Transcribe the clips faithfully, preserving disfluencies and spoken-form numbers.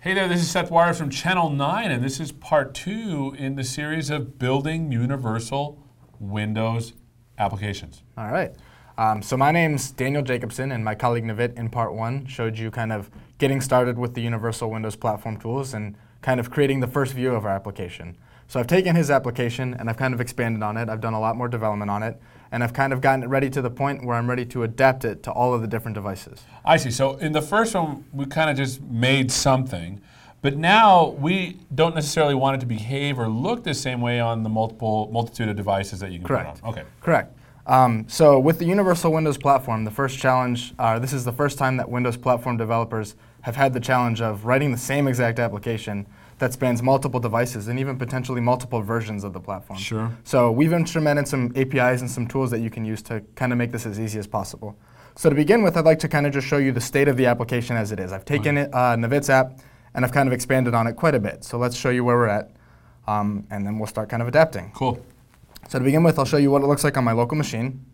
Hey there, this is Seth Wires from Channel nine, and this is part two in the series of building universal Windows applications. All right. Um, so my name's Daniel Jacobson, and my colleague Navit in part one showed you kind of getting started with the universal Windows platform tools and kind of creating the first view of our application. So I've taken his application and I've kind of expanded on it. I've done a lot more development on it, and I've kind of gotten it ready to the point where I'm ready to adapt it to all of the different devices. I see. So in the first one, we kind of just made something, but now we don't necessarily want it to behave or look the same way on the multiple multitude of devices that you can Correct. put on. Okay. Correct. Um, so with the Universal Windows Platform, the first challenge, uh, this is the first time that Windows Platform developers have had the challenge of writing the same exact application that spans multiple devices and even potentially multiple versions of the platform. Sure. So we've implemented some A P Is and some tools that you can use to kind of make this as easy as possible. So to begin with, I'd like to kind of just show you the state of the application as it is. I've taken it, uh, Navit's app, and I've kind of expanded on it quite a bit. So let's show you where we're at, um, and then we'll start kind of adapting. Cool. So to begin with, I'll show you what it looks like on my local machine.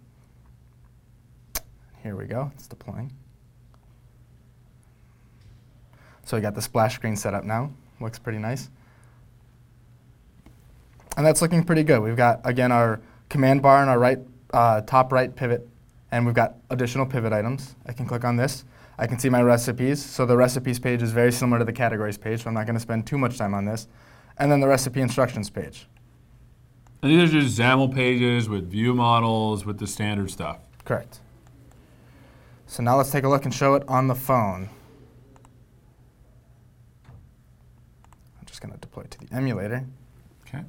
Here we go, it's deploying. So we got the splash screen set up now. Looks pretty nice. And that's looking pretty good. We've got, again, our command bar and our right, uh, top right pivot, and we've got additional pivot items. I can click on this. I can see my recipes. So the recipes page is very similar to the categories page, so I'm not going to spend too much time on this. And then the recipe instructions page. And these are just XAML pages with view models with the standard stuff. Correct. So now let's take a look and show it on the phone. I'm just going to deploy it to the emulator. Okay.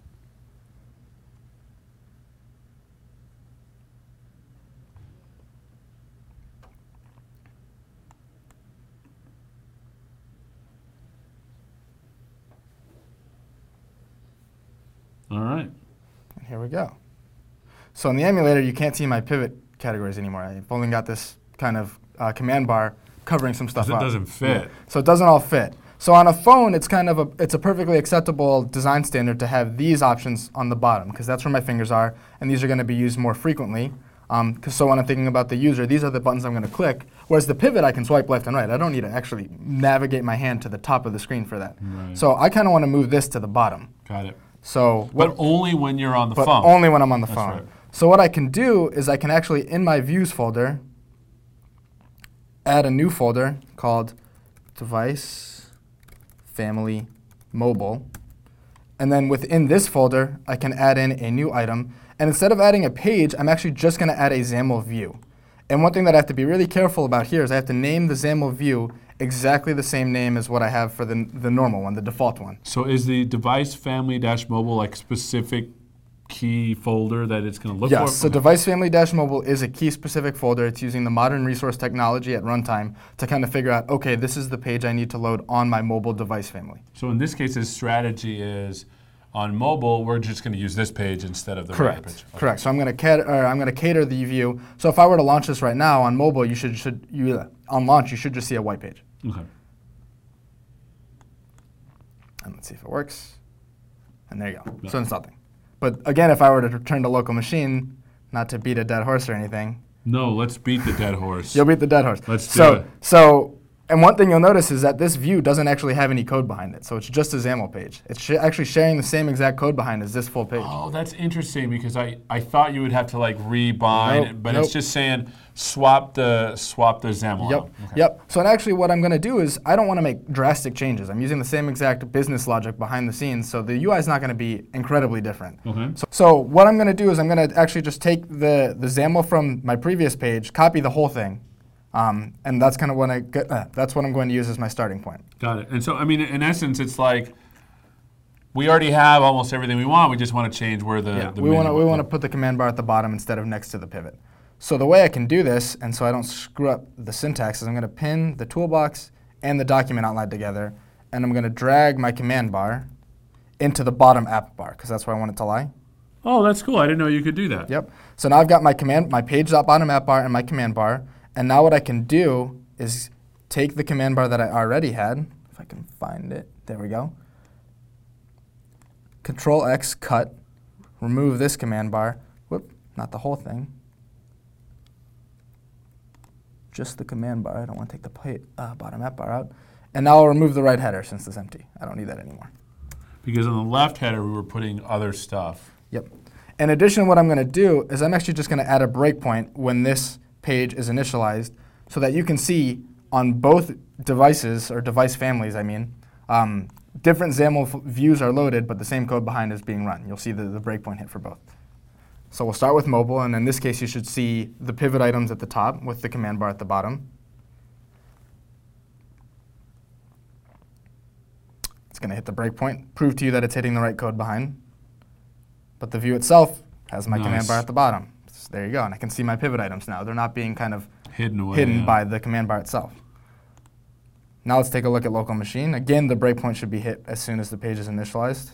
All right. And here we go. So in the emulator, you can't see my pivot categories anymore. I've only got this kind of uh, command bar covering some stuff It up. doesn't fit. Yeah. So it doesn't all fit. So on a phone, it's kind of a, it's a perfectly acceptable design standard to have these options on the bottom, because that's where my fingers are, and these are going to be used more frequently. Um, so when I'm thinking about the user, these are the buttons I'm going to click, whereas the pivot, I can swipe left and right. I don't need to actually navigate my hand to the top of the screen for that. Right. So I kind of want to move this to the bottom. Got it. So what, But only when you're on the but phone. only when I'm on the That's phone. right. So what I can do is I can actually, in my views folder, add a new folder called Device Family Mobile. And then within this folder, I can add in a new item. And instead of adding a page, I'm actually just going to add a XAML view. And one thing that I have to be really careful about here is I have to name the XAML view exactly the same name as what I have for the, the normal one, the default one. So is the device family dash mobile like specific key folder that it's going to look for? Yes, so Okay. device family dash mobile is a key-specific folder. It's using the modern resource technology at runtime to kind of figure out, okay, this is the page I need to load on my mobile device family. So in this case, his strategy is on mobile, we're just going to use this page instead of the regular Correct. page. Okay. Correct. So I'm going to cater, or I'm going to cater the view. So if I were to launch this right now on mobile, you should should you uh, on launch you should just see a white page. Okay. And let's see if it works. And there you go. Yeah. So it's nothing. But again, if I were to return to local machine, not to beat a dead horse or anything, No, let's beat the dead horse. you'll beat the dead horse. Let's do so, it. So, and one thing you'll notice is that this view doesn't actually have any code behind it. So it's just a XAML page. It's sh actually sharing the same exact code behind as this full page. Oh, that's interesting because I, I thought you would have to like rebind, Nope, but nope. it's just saying swap the swap the XAML. Yep. out. Okay. Yep. So and actually what I'm going to do is I don't want to make drastic changes. I'm using the same exact business logic behind the scenes, so the U I is not going to be incredibly different. Okay. So, so what I'm going to do is I'm going to actually just take the, the XAML from my previous page, copy the whole thing, um, and that's kind of what I get, uh, that's what I'm going to use as my starting point. Got it. And so, I mean, in essence, it's like we already have almost everything we want. We just want to change where the, Yeah, the we want to menu- we want to put the command bar at the bottom instead of next to the pivot. So the way I can do this, and so I don't screw up the syntax, is I'm going to pin the toolbox and the document outline together, and I'm going to drag my command bar into the bottom app bar, because that's where I want it to lie. Oh, that's cool. I didn't know you could do that. Yep. So now I've got my command, my page.bottom app bar and my command bar, and now what I can do is take the command bar that I already had, if I can find it, there we go. Control X, cut, remove this command bar, whoop, not the whole thing. Just the command bar. I don't want to take the plate, uh, bottom app bar out. And now I'll remove the right header since it's empty. I don't need that anymore. Because on the left header, we were putting other stuff. Yep. In addition, what I'm going to do is I'm actually just going to add a breakpoint when this page is initialized so that you can see on both devices, or device families, I mean, um, different XAML f- views are loaded, but the same code behind is being run. You'll see the, the breakpoint hit for both. So we'll start with mobile, and in this case, you should see the pivot items at the top with the command bar at the bottom. It's going to hit the breakpoint, prove to you that it's hitting the right code behind. But the view itself has my Nice. command bar at the bottom. So there you go, and I can see my pivot items now. They're not being kind of Hidden away. hidden yeah. by the command bar itself. Now let's take a look at local machine. Again, the breakpoint should be hit as soon as the page is initialized.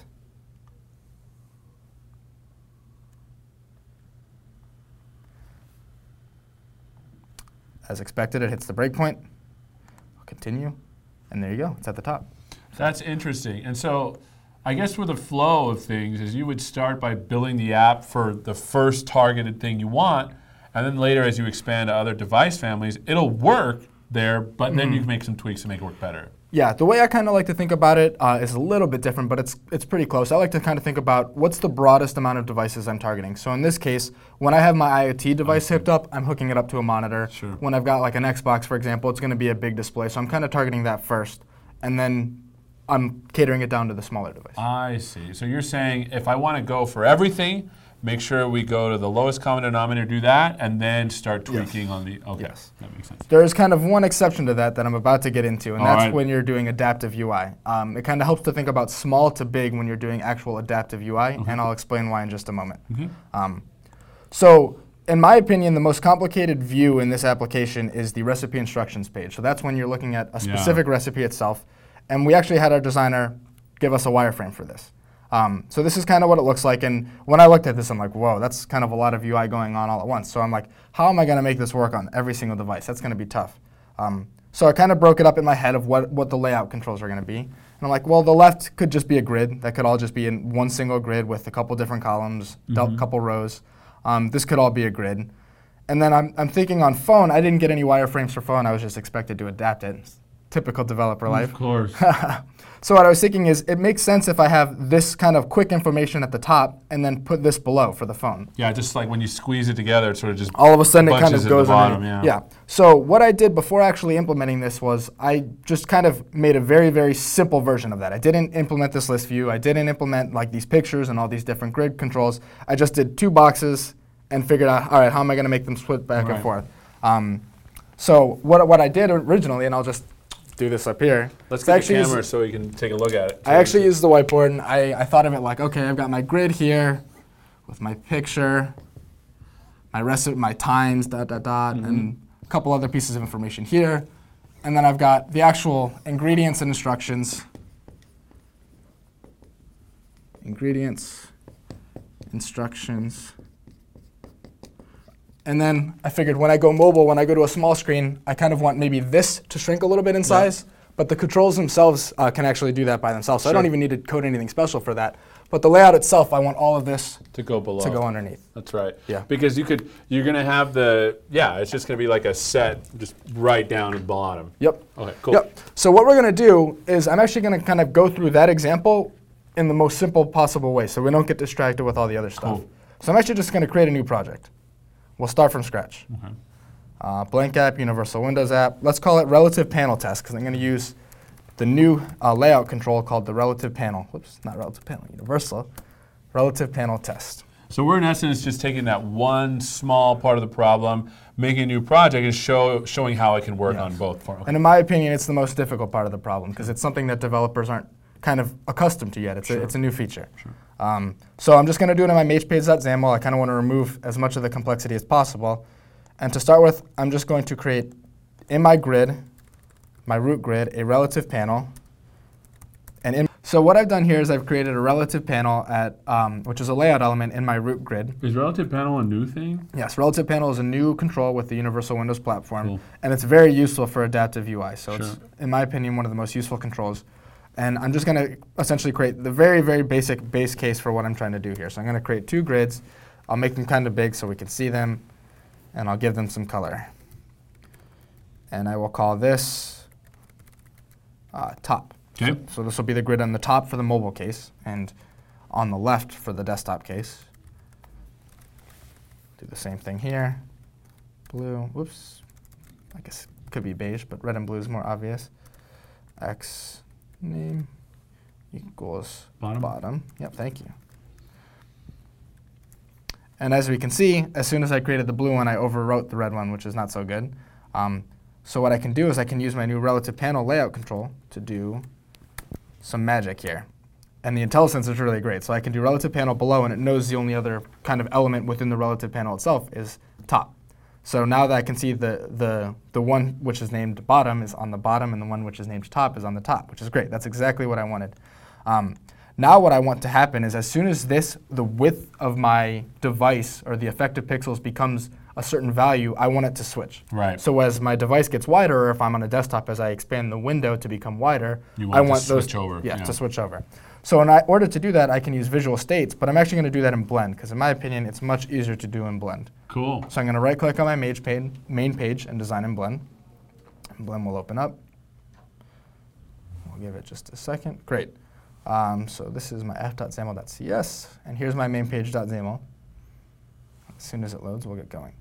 As expected, it hits the breakpoint. I'll continue, and there you go. It's at the top. That's interesting. And so I guess with the flow of things is you would start by building the app for the first targeted thing you want, and then later as you expand to other device families, it'll work there, but then you can make some tweaks to make it work better. Yeah, the way I kind of like to think about it uh, is a little bit different, but it's it's pretty close. I like to kind of think about what's the broadest amount of devices I'm targeting. So in this case, when I have my IoT device hooked up, I'm hooking it up to a monitor. Sure. When I've got like an Xbox, for example, it's going to be a big display. So I'm kind of targeting that first, and then I'm catering it down to the smaller device. I see. So you're saying if I want to go for everything, make sure we go to the lowest common denominator, do that, and then start tweaking Yes. on the, okay, Yes. that makes sense. There is kind of one exception to that that I'm about to get into, and All that's right. when you're doing adaptive U I. Um, it kind of helps to think about small to big when you're doing actual adaptive U I, and I'll explain why in just a moment. Mhm. Um, so, in my opinion, the most complicated view in this application is the recipe instructions page. So that's when you're looking at a specific Yeah. recipe itself, and we actually had our designer give us a wireframe for this. Um, so this is kind of what it looks like, and when I looked at this, I'm like, whoa, that's kind of a lot of U I going on all at once. So I'm like, how am I going to make this work on every single device? That's going to be tough. Um, so I kind of broke it up in my head of what, what the layout controls are going to be. And I'm like, well, the left could just be a grid. That could all just be in one single grid with a couple different columns, a Mhm. couple rows. Um, this could all be a grid. And then I'm, I'm thinking on phone, I didn't get any wireframes for phone. I was just expected to adapt it. Typical developer life. Of course. So what I was thinking is it makes sense if I have this kind of quick information at the top and then put this below for the phone. Yeah, just like when you squeeze it together, it sort of just All of a sudden it kind bunches of at the goes bottom, underneath. yeah. Yeah. So what I did before actually implementing this was I just kind of made a very, very simple version of that. I didn't implement this list view. I didn't implement like these pictures and all these different grid controls. I just did two boxes and figured out, all right, how am I going to make them split back Right. and forth? Um, so what, what I did originally, and I'll just do this up here. Let's is get the actually use- camera so we can take a look at it. I actually used the whiteboard, and I, I thought of it like, okay, I've got my grid here with my picture, my recipe, my times, dot, dot, dot, Mhm. and a couple other pieces of information here. And then I've got the actual ingredients and instructions. Ingredients, instructions. And then I figured when I go mobile, when I go to a small screen, I kind of want maybe this to shrink a little bit in size. But the controls themselves uh, can actually do that by themselves. So I don't Sure. even need to code anything special for that. But the layout itself, I want all of this to go below. to go underneath. That's right. Yeah. Because you could, you're gonna have the, yeah, it's just gonna be like a set, just right down at the bottom. Yep. Okay, cool. Yep. So what we're going to do is I'm actually going to kind of go through that example in the most simple possible way so we don't get distracted with all the other stuff. Cool. So I'm actually just going to create a new project. We'll start from scratch. Okay. Uh, blank app, Universal Windows app. Let's call it relative panel test because I'm going to use the new uh, layout control called the relative panel. Whoops, not relative panel, universal. Relative panel test. So we're in essence just taking that one small part of the problem, making a new project, and show, showing how it can work Yes. on both. For, okay. And in my opinion, it's the most difficult part of the problem because it's something that developers aren't kind of accustomed to yet. It's, Sure. a, it's a new feature. Sure. Um, so I'm just going to do it in my hpage.xaml. I kind of want to remove as much of the complexity as possible. And to start with, I'm just going to create in my grid, my root grid, a relative panel. And in, so what I've done here is I've created a relative panel at, um, which is a layout element in my root grid. Is relative panel a new thing? Yes, relative panel is a new control with the Universal Windows platform, Cool. and it's very useful for adaptive U I. So it's, Sure. in my opinion, one of the most useful controls. And I'm just going to essentially create the very, very basic base case for what I'm trying to do here. So I'm going to create two grids. I'll make them kind of big so we can see them, and I'll give them some color. And I will call this uh, top. Okay. So, so this will be the grid on the top for the mobile case, and on the left for the desktop case. Do the same thing here. Blue, whoops, I guess it could be beige, but red and blue is more obvious. X name equals Bottom. bottom. Yep, thank you. And as we can see, as soon as I created the blue one, I overwrote the red one, which is not so good. Um, so what I can do is I can use my new relative panel layout control to do some magic here. And the IntelliSense is really great. So I can do relative panel below, and it knows the only other kind of element within the relative panel itself is top. So now that I can see the, the, the one which is named bottom is on the bottom, and the one which is named top is on the top, which is great. That's exactly what I wanted. Um, now what I want to happen is as soon as this, the width of my device or the effective pixels becomes a certain value, I want it to switch. Right. So as my device gets wider, or if I'm on a desktop, as I expand the window to become wider, You want I to want switch those over, Yeah, yeah. to switch over. So in I- order to do that, I can use visual states, but I'm actually going to do that in Blend, because in my opinion, it's much easier to do in Blend. Cool. So I'm going to right-click on my main page, main page and design in Blend. And Blend will open up. We'll give it just a second. Great. Um, so this is my f.xaml.cs, and here's my main page.xaml. As soon as it loads, we'll get going.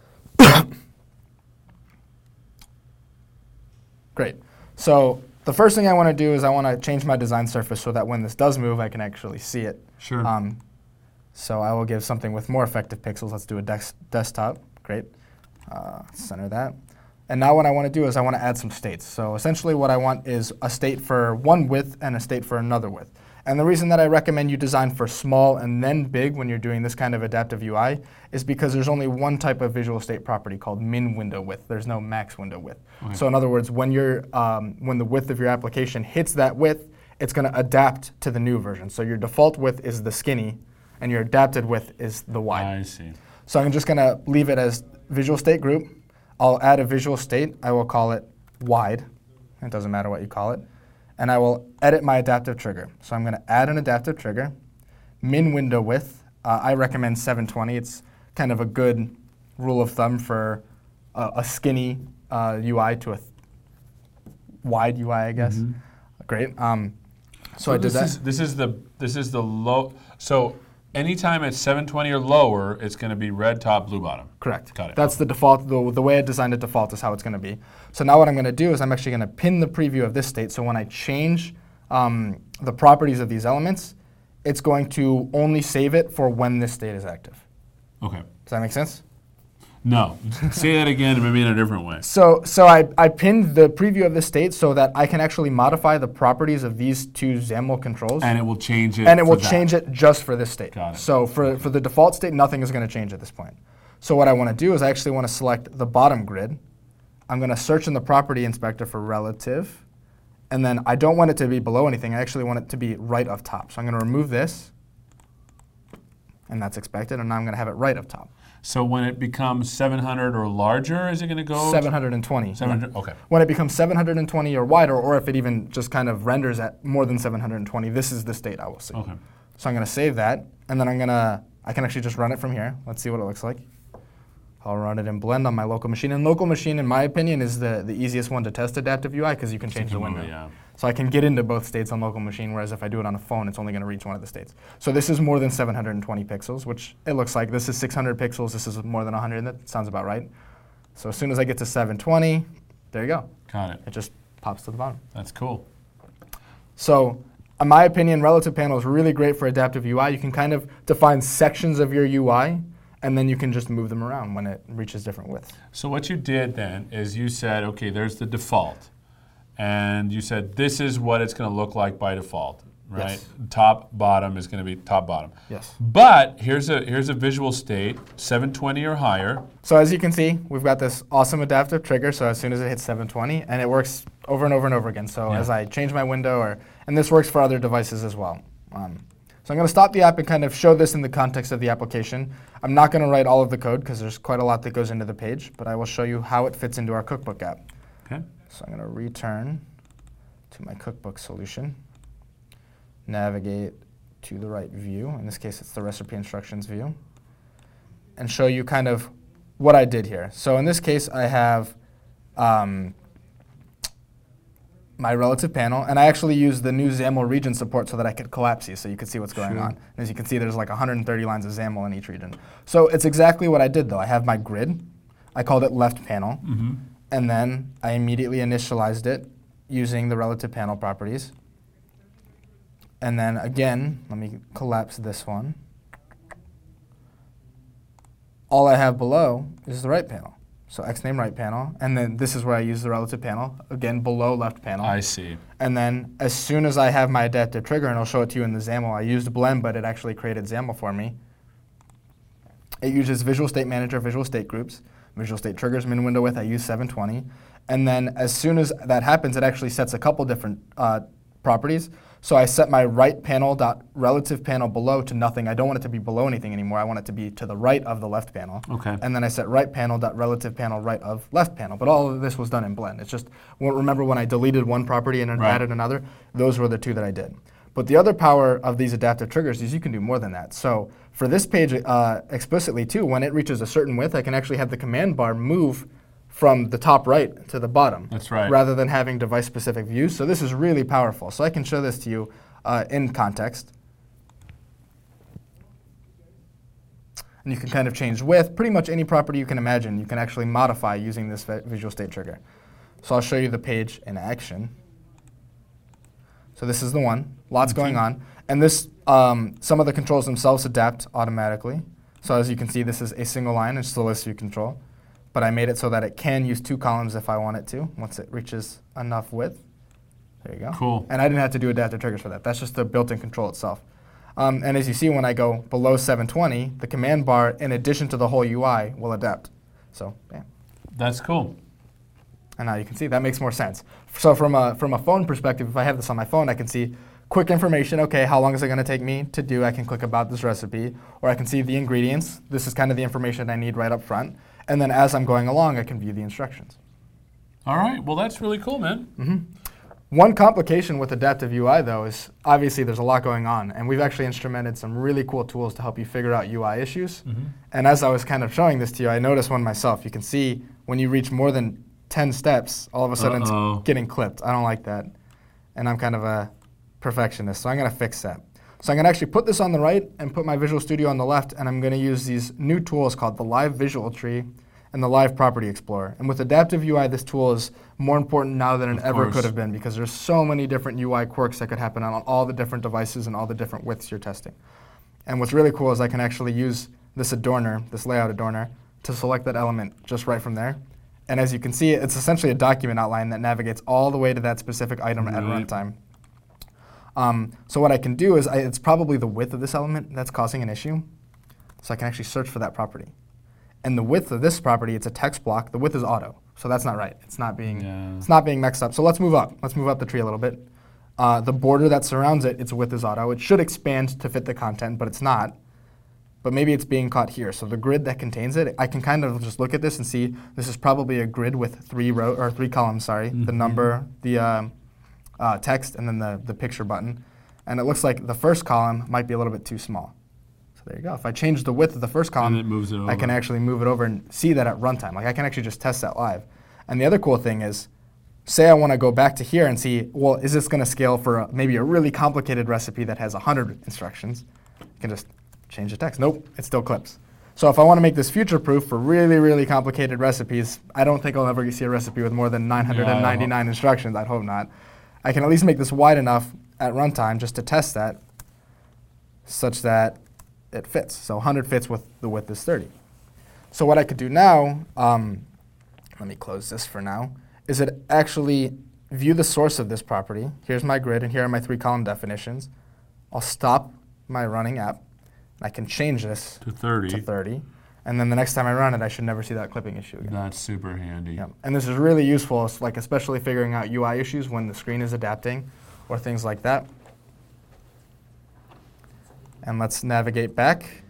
Great. So the first thing I want to do is I want to change my design surface so that when this does move, I can actually see it. Sure. Um, so I will give something with more effective pixels. Let's do a dex desktop. Great. Uh, center that. And now what I want to do is I want to add some states. So essentially what I want is a state for one width and a state for another width. And the reason that I recommend you design for small and then big when you're doing this kind of adaptive U I is because there's only one type of visual state property called min window width. There's no max window width. Okay. So in other words, when, you're, um, when the width of your application hits that width, it's going to adapt to the new version. So your default width is the skinny, and your adapted width is the wide. I see. So I'm just going to leave it as visual state group. I'll add a visual state. I will call it wide. It doesn't matter what you call it. And I will edit my adaptive trigger. So I'm going to add an adaptive trigger. Min window width, uh, I recommend seven twenty. It's kind of a good rule of thumb for a, a skinny uh, U I to a th wide U I, I guess. Mhm. Great. Um, so, I did this that. Is, this is the this is the low. So anytime it's seven twenty or lower, it's going to be red top, blue bottom. Correct. Got it. That's the default. The, the way I designed it default is how it's going to be. So now what I'm going to do is I'm actually going to pin the preview of this state. So when I change um, the properties of these elements, it's going to only save it for when this state is active. Okay. Does that make sense? No. Say that again, maybe in a different way. So, so I, I pinned the preview of this state so that I can actually modify the properties of these two XAML controls. And it will change it. And it will for that. change it just for this state. Got it. So for, for the default state, nothing is going to change at this point. So what I want to do is I actually want to select the bottom grid. I'm going to search in the property inspector for relative. And then I don't want it to be below anything. I actually want it to be right of top. So I'm going to remove this. And that's expected. And now I'm going to have it right of top. So when it becomes seven hundred or larger, is it going to go? seven hundred twenty. seven hundred, okay. When it becomes seven hundred twenty or wider, or if it even just kind of renders at more than seven hundred twenty, this is the state I will see. Okay. So I'm going to save that, and then I'm going to, I can actually just run it from here. Let's see what it looks like. I'll run it in Blend on my local machine. And local machine, in my opinion, is the, the easiest one to test adaptive U I because you can change the can move window. it, yeah. So I can get into both states on local machine, whereas if I do it on a phone, it's only going to reach one of the states. So this is more than seven hundred twenty pixels, which it looks like. This is six hundred pixels. This is more than one hundred. That sounds about right. So as soon as I get to seven twenty, there you go. Got it. It just pops to the bottom. That's cool. So in my opinion, relative panel is really great for adaptive U I. You can kind of define sections of your U I, and then you can just move them around when it reaches different widths. So what you did then is you said, okay, there's the default. And you said, this is what it's going to look like by default, right? Yes. Top, bottom is going to be top, bottom. Yes. But here's a, here's a visual state, seven twenty or higher. So as you can see, we've got this awesome adaptive trigger. So as soon as it hits seven twenty, and it works over and over and over again. So Yeah. as I change my window, or and this works for other devices as well. Um, so I'm going to stop the app and kind of show this in the context of the application. I'm not going to write all of the code because there's quite a lot that goes into the page, but I will show you how it fits into our cookbook app. Okay. So I'm going to return to my cookbook solution, navigate to the right view. In this case, it's the recipe instructions view, and show you kind of what I did here. So in this case, I have um, my relative panel, and I actually used the new XAML region support so that I could collapse these so you could see what's going Sure. on. And as you can see, there's like one hundred thirty lines of XAML in each region. So it's exactly what I did though. I have my grid. I called it left panel. Mm-hmm. And then I immediately initialized it using the relative panel properties. And then again, let me collapse this one. All I have below is the right panel. So xname right panel, and then this is where I use the relative panel, again below left panel. I see. And then as soon as I have my adaptive trigger, and I'll show it to you in the XAML, I used Blend, but it actually created XAML for me. It uses Visual State Manager, Visual State Groups, Visual State Triggers, min window width, I use seven twenty. And then as soon as that happens, it actually sets a couple different uh, properties. So I set my right panel dot relative panel below to nothing. I don't want it to be below anything anymore. I want it to be to the right of the left panel. Okay. And then I set right panel dot relative panel right of left panel. But all of this was done in Blend. It's just, well, remember when I deleted one property and then Right. added another? Those were the two that I did. But the other power of these adaptive triggers is you can do more than that. So for this page uh, explicitly too, when it reaches a certain width, I can actually have the command bar move from the top right to the bottom. That's right. Rather than having device-specific views. So this is really powerful. So I can show this to you uh, in context. And you can kind of change width. Pretty much any property you can imagine, you can actually modify using this vi- Visual State Trigger. So I'll show you the page in action. So this is the one. Lots going on. And this, um, some of the controls themselves adapt automatically. So as you can see, this is a single line. It's still a list view control. But I made it so that it can use two columns if I want it to, once it reaches enough width. There you go. Cool. And I didn't have to do adaptive triggers for that. That's just the built-in control itself. Um, and as you see, when I go below seven twenty, the command bar, in addition to the whole U I, will adapt. So, yeah. That's cool. And now you can see that makes more sense. So from a, from a phone perspective, if I have this on my phone, I can see quick information. Okay, how long is it going to take me to do? I can click about this recipe. Or I can see the ingredients. This is kind of the information I need right up front. And then as I'm going along, I can view the instructions. All right. Well, that's really cool, man. Mm-hmm. One complication with adaptive U I, though, is obviously there's a lot going on. And we've actually instrumented some really cool tools to help you figure out U I issues. Mm-hmm. And as I was kind of showing this to you, I noticed one myself. You can see when you reach more than ten steps, all of a sudden Uh-oh. it's getting clipped. I don't like that. And I'm kind of a perfectionist, so I'm going to fix that. So I'm going to actually put this on the right and put my Visual Studio on the left, and I'm going to use these new tools called the Live Visual Tree and the Live Property Explorer. And with adaptive U I, this tool is more important now than it Of ever course. could have been, because there's so many different U I quirks that could happen on all the different devices and all the different widths you're testing. And what's really cool is I can actually use this adorner, this layout adorner, to select that element just right from there. And as you can see, it's essentially a document outline that navigates all the way to that specific item at Right. runtime. Um, so what I can do is, I, it's probably the width of this element that's causing an issue. So I can actually search for that property. And the width of this property, it's a text block. The width is auto, so that's not right. It's not being, Yeah. it's not being mixed up. So let's move up. Let's move up the tree a little bit. Uh, the border that surrounds it, its width is auto. It should expand to fit the content, but it's not. But maybe it's being caught here. So the grid that contains it, I can kind of just look at this and see this is probably a grid with three row or three columns. Sorry, the Mhm. number, the um, uh, text, and then the the picture button. And it looks like the first column might be a little bit too small. So there you go. If I change the width of the first column, And it moves it over. I can actually move it over and see that at runtime. Like I can actually just test that live. And the other cool thing is, say I want to go back to here and see, well, is this going to scale for a, maybe a really complicated recipe that has one hundred instructions? I can just change the text. Nope, it still clips. So if I want to make this future-proof for really, really complicated recipes, I don't think I'll ever see a recipe with more than nine hundred ninety-nine Yeah, instructions. I'd hope not. I can at least make this wide enough at runtime just to test that, such that it fits. So one hundred fits with the width is thirty. So what I could do now, um, let me close this for now, is it actually view the source of this property. Here's my grid, and here are my three column definitions. I'll stop my running app. I can change this To thirty. to thirty. And then the next time I run it, I should never see that clipping issue again. That's super handy. Yep. And this is really useful, it's like especially figuring out U I issues when the screen is adapting or things like that. And let's navigate back.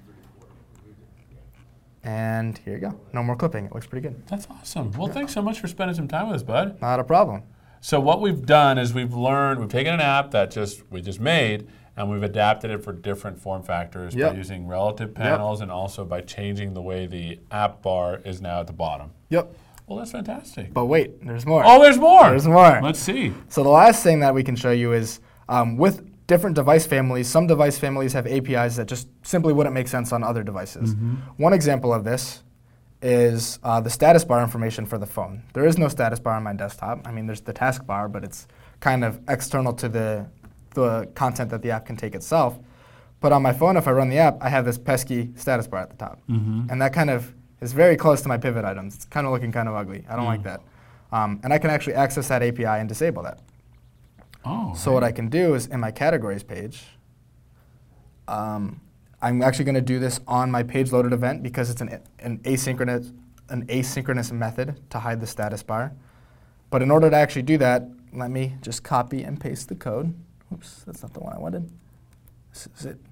And here you go. No more clipping. It looks pretty good. That's awesome. Well, thanks so much for spending some time with us, bud. Not a problem. So what we've done is we've learned, we've taken an app that just we just made, and we've adapted it for different form factors Yep. by using relative panels and also by changing the way the app bar is now at the bottom. Yep. Well, Well, that's fantastic. But wait, there's more. Oh, there's more. There's more. Let's see. So the last thing that we can show you is um, with different device families, some device families have A P Is that just simply wouldn't make sense on other devices. Mm-hmm. One example of this is uh, the status bar information for the phone. There is no status bar on my desktop. I mean, there's the task bar, but it's kind of external to the, the content that the app can take itself. But on my phone, if I run the app, I have this pesky status bar at the top. Mm-hmm. And that kind of is very close to my pivot items. It's kind of looking kind of ugly. I don't Yeah. like that. Um, and I can actually access that A P I and disable that. Oh. So what I can do is in my categories page, um, I'm actually going to do this on my page loaded event because it's an, an asynchronous an asynchronous method to hide the status bar. But in order to actually do that, let me just copy and paste the code. Oops, that's not the one I wanted. This is it.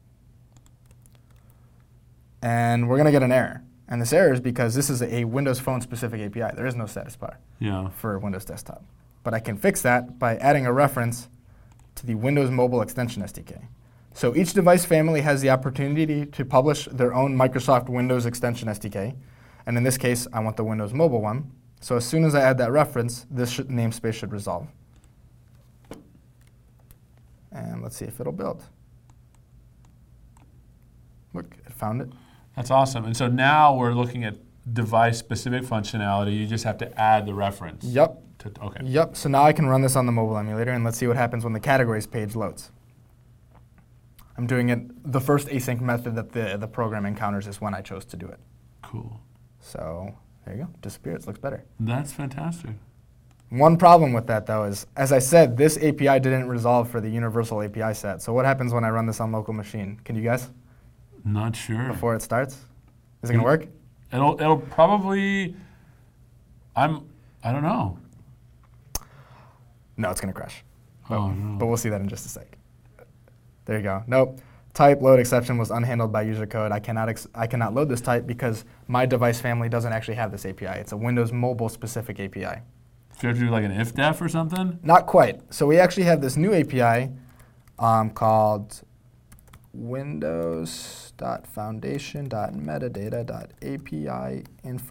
And we're going to get an error. And this error is because this is a Windows Phone specific A P I. There is no status bar Yeah. for Windows Desktop. But I can fix that by adding a reference to the Windows Mobile Extension S D K. So each device family has the opportunity to publish their own Microsoft Windows Extension S D K. And in this case, I want the Windows Mobile one. So as soon as I add that reference, this should, namespace should resolve. And let's see if it'll build. Look, it found it. That's awesome. And so now we're looking at device-specific functionality. You just have to add the reference. Yep. To, okay. Yep, so now I can run this on the mobile emulator, and let's see what happens when the categories page loads. I'm doing it, the first async method that the, the program encounters is when I chose to do it. Cool. So there you go, disappears, looks better. That's fantastic. One problem with that though is, as I said, this A P I didn't resolve for the universal A P I set. So what happens when I run this on local machine? Can you guess Not sure. before it starts? Is it gonna work? It'll it'll probably. I'm. I don't know. No, it's gonna crash. Oh no. But we'll see that in just a sec. There you go. Nope. Type load exception was unhandled by user code. I cannot ex I cannot load this type because my device family doesn't actually have this A P I. It's a Windows Mobile specific A P I. Do you have to do like an if-def or something? Not quite. So we actually have this new A P I um, called windows.foundation.metadata.api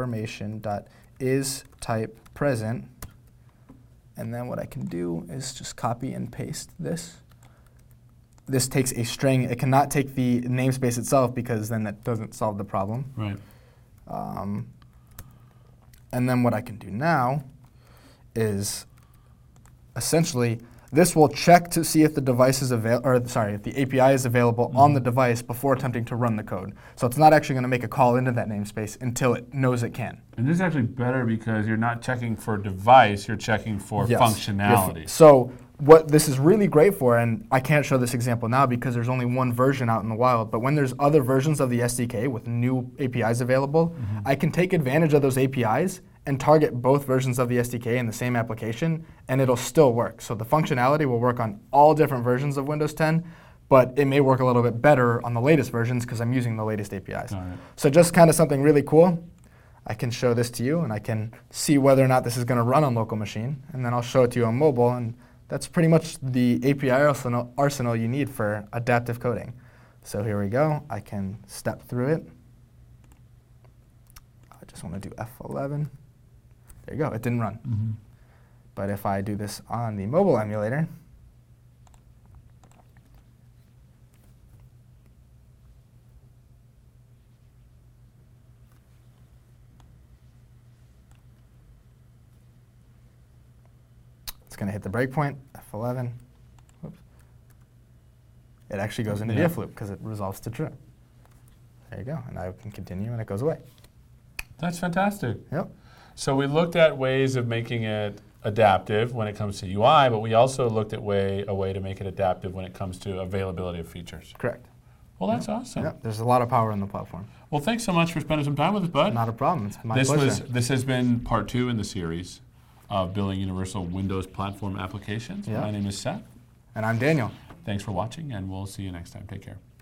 information.isTypePresent. And then what I can do is just copy and paste this. This takes a string. It cannot take the namespace itself because then that doesn't solve the problem. Right. Um, and then what I can do now is essentially this will check to see if the device is avail or sorry, if the A P I is available mm-hmm. on the device before attempting to run the code. So it's not actually going to make a call into that namespace until it knows it can. And this is actually better because you're not checking for device, you're checking for yes. functionality. Yes. So what this is really great for, and I can't show this example now because there's only one version out in the wild, but when there's other versions of the S D K with new A P Is available, mm-hmm. I can take advantage of those A P Is and target both versions of the S D K in the same application, and it'll still work. So the functionality will work on all different versions of Windows ten, but it may work a little bit better on the latest versions because I'm using the latest A P Is. Right. So just kind of something really cool. I can show this to you, and I can see whether or not this is going to run on local machine, and then I'll show it to you on mobile, and that's pretty much the A P I arsenal, arsenal you need for adaptive coding. So here we go. I can step through it. I just want to do F eleven. There you go. It didn't run. Mm-hmm. But if I do this on the mobile emulator, it's going to hit the breakpoint, F eleven. Whoops. It actually goes into yeah. the if loop because it resolves to true. There you go. And I can continue and it goes away. That's fantastic. Yep. So we looked at ways of making it adaptive when it comes to U I, but we also looked at way a way to make it adaptive when it comes to availability of features. Correct. Well, that's awesome. Yep. There's a lot of power in the platform. Well, thanks so much for spending some time with us, bud. Not a problem. It's my this pleasure. was this has been part two in the series of building universal Windows platform applications. Yeah. My name is Seth. And I'm Daniel. Thanks for watching, and we'll see you next time. Take care.